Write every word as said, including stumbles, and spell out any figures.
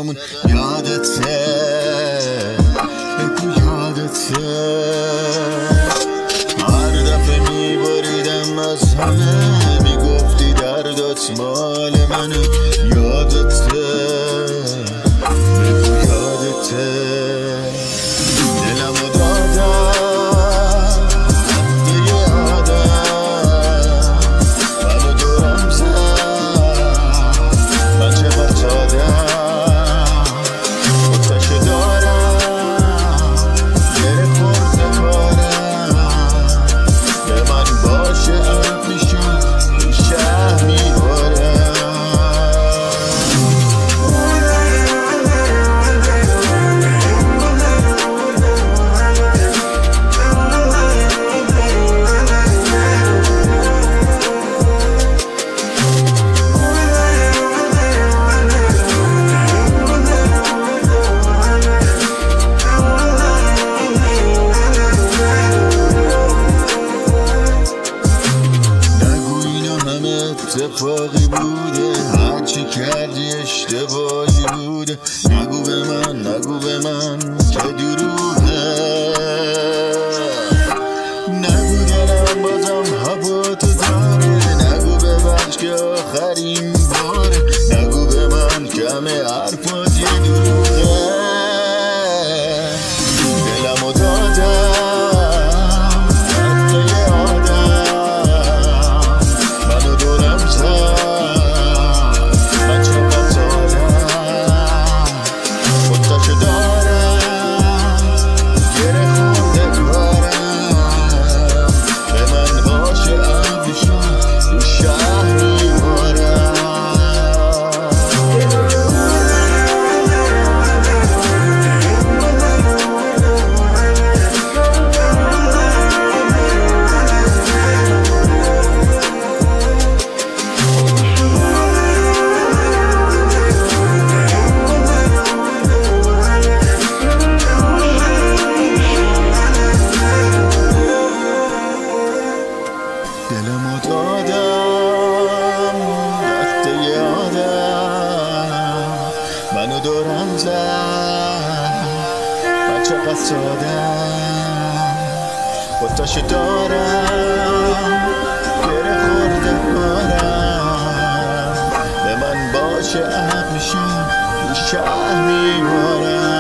جلومون. یادته بگو یادته هر دفعه میبریدم از همه میگفتی دردات مال منه. یادته بگو یادته دلمو دادم به یه آدم منو دورم زد من چقدر سادم آتشو دارم گره خورده کارم به من باشه اب میشم این شهر میبارم. اتفاقی بوده هرچی کردی اشتباهی بوده. نگو به من نگو به من که دروغه. نگو دلم بازم هوا تو داره. نگو ببخش که آخرین باره. نگو به من کمه حرفات یه دروغه. دلمو دادم دلمو دادم دست یه آدم منو دورم زد من چقدر سادم آتشو دارم گره خورده کارم به من باشه اب میشم این شهر میبارم.